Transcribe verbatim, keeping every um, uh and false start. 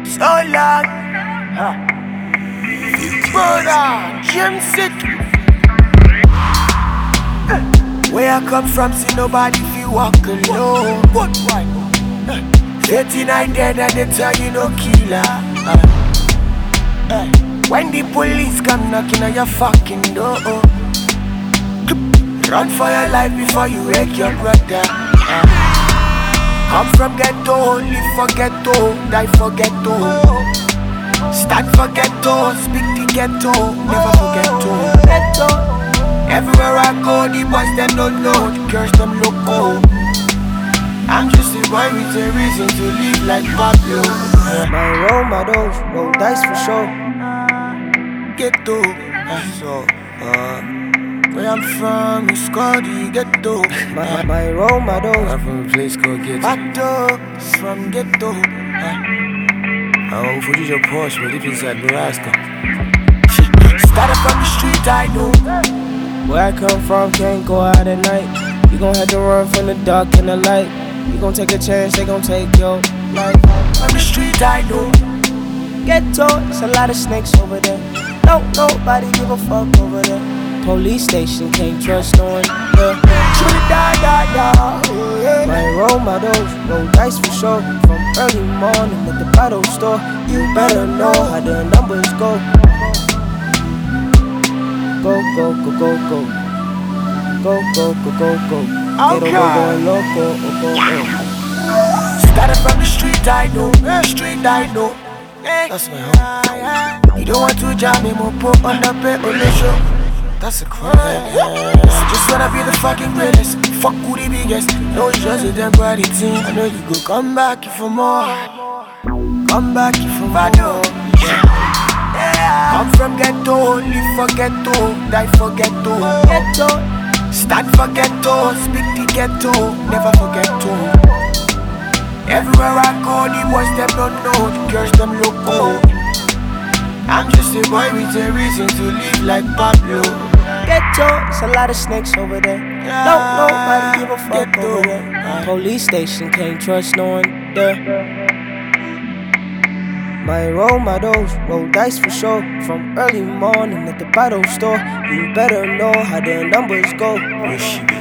So long, huh? Brother, Jim City. Where I come from, see nobody feel walk alone. What one? thirty-nine dead and they tell you no killer. uh, uh, When the police come knocking on your fucking door, run for your life before you wake your brother. uh, Come from ghetto, live for ghetto, die for ghetto. Stand for ghetto, speak the ghetto, never forget to ghetto. Everywhere I go, the boys them don't know, the girls them loco. I'm just a boy with a reason to live like Pablo. My role models roll dice for sure. Ghetto, so uh, where I'm from is called the ghetto. My, my role models I'm from a place called Ghetto. Ghetto, is from ghetto. uh, I don't know your Porsche, but deep inside Nebraska. Started from the street, I know. where I come from can't go out at night. You gon' have to run from the dark and the light. You gon' take a chance, they gon' take your life. From the street, I know. Ghetto, it's a lot of snakes over there. No, nobody give a fuck over there. Police station, can't trust no one. Yeah. Shoot it down, down, down. Yeah. My role models roll dice for sure. From early morning at the bottle store, you better know how the numbers go. Go, go, go, go, go. Go, go, go, go, go. Okay. Go, go, go, loco, go, go, go. Started from the street, I know. Street, I know. That's my home. You don't want to jam me, more put on the pay on the show. That's a crime. I just wanna be the fucking greatest. Fuck who the biggest. No, it's just a temporary thing. I know you go come back if for more. Come back if for more. Yeah. Come from ghetto, live for ghetto, die for ghetto. Ghetto, Stand for ghetto, speak the ghetto, never forget to. Everywhere I go, the boys them don't know, the girls them loco. I'm just a boy with a reason to live like Pablo. ghetto, it's a lot of snakes over there. No, nobody give a fuck Ghetto. over there. Police station, can't trust no one there. My role models roll dice for sure. From early morning at the bottle store, you better know how the numbers go. Where she be?